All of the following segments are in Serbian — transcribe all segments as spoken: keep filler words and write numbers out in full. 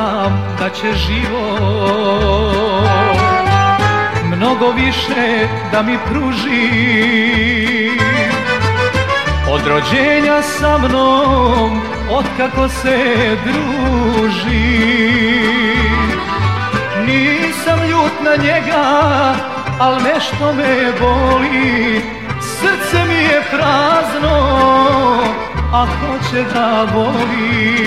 znam da će život mnogo više da mi pruži od rođenja sa mnom, otkako se druži. Nisam ljut na njega, al nešto me boli, srce mi je prazno, a hoće da voli.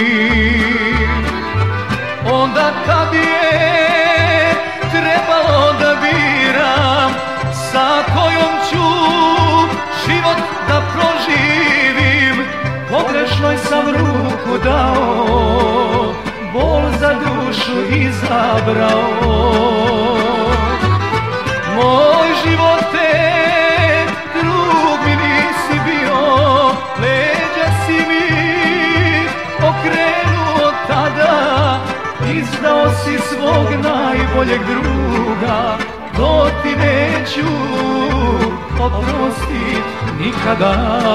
Onda kad je trebalo da biram sa kojom ću život da proživim, pogrešnoj sam ruku dao, bol za dušu izabrao. Moj živote, drug mi nisi bio, leđa si mi okrenuo tada, izdao si svog najboljeg druga, to ti neću oprostit nikada.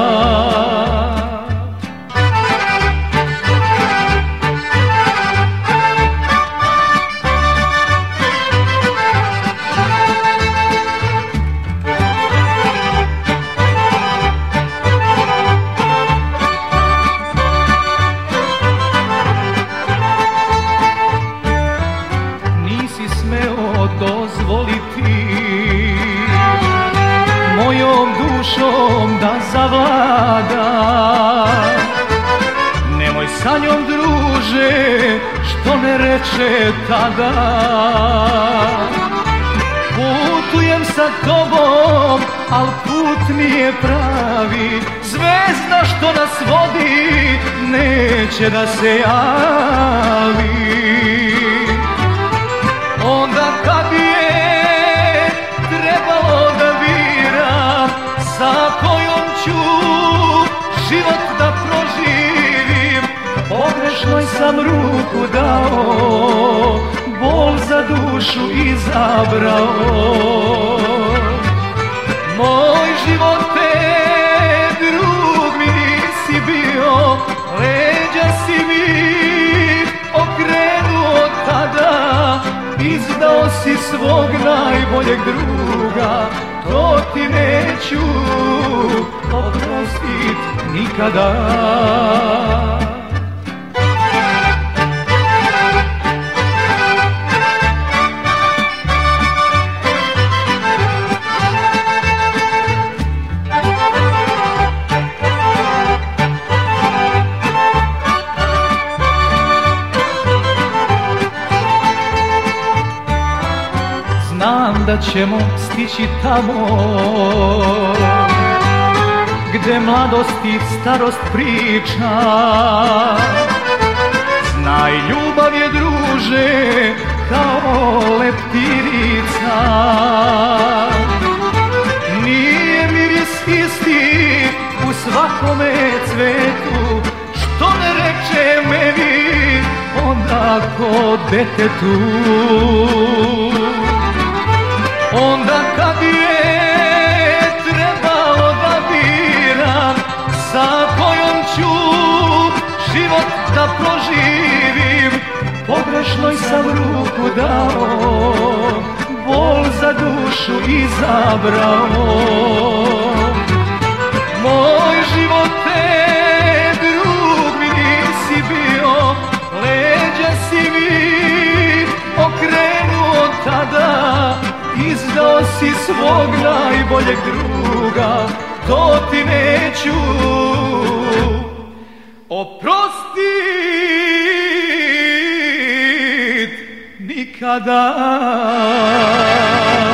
Dozvoliti mojom dušom da zavlada. Nemoj sa njom, druže, što ne reče tada. Putujem sa tobom, al put nije pravi, zvezda što nas vodi neće da se javi. Onda kad je trebalo da biram sa kojom ću život da proživim, pogrešnoj sam ruku dao, bol za dušu izabrao. Moj živote, drug mi nisi bio, leđa si mi okrenuo tada, izdao si svog najboljeg druga, to ti neću oprostit nikada. Znam da ćemo stići tamo gde mladost i starost priča. Znaj, ljubav je, druže, kao leptirica. Nije miris isti u svakome cvetu, što ne reče meni onda ko detetu. Onda kad je trebalo da biram sa kojom ću život da proživim, pogrešnoj sam ruku dao, bol za dušu izabrao. Moj živote, drug mi nisi bio, leđa si mi okrenuo tada, izdao si svog najboljeg druga, to ti neću oprostit nikada.